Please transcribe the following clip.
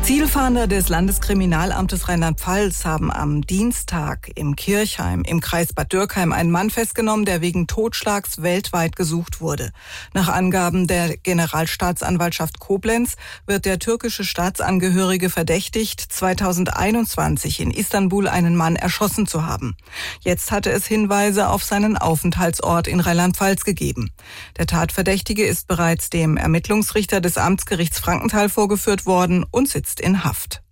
Zielfahnder des Landeskriminalamtes Rheinland-Pfalz haben am Dienstag im Kirchheim im Kreis Bad Dürkheim einen Mann festgenommen, der wegen Totschlags weltweit gesucht wurde. Nach Angaben der Generalstaatsanwaltschaft Koblenz wird der türkische Staatsangehörige verdächtigt, 2021 in Istanbul einen Mann erschossen zu haben. Jetzt hatte es Hinweise auf seinen Aufenthaltsort in Rheinland-Pfalz gegeben. Der Tatverdächtige ist bereits dem Ermittlungsrichter des Amtsgerichts Frankenthal vorgeführt worden und sitzt in Haft.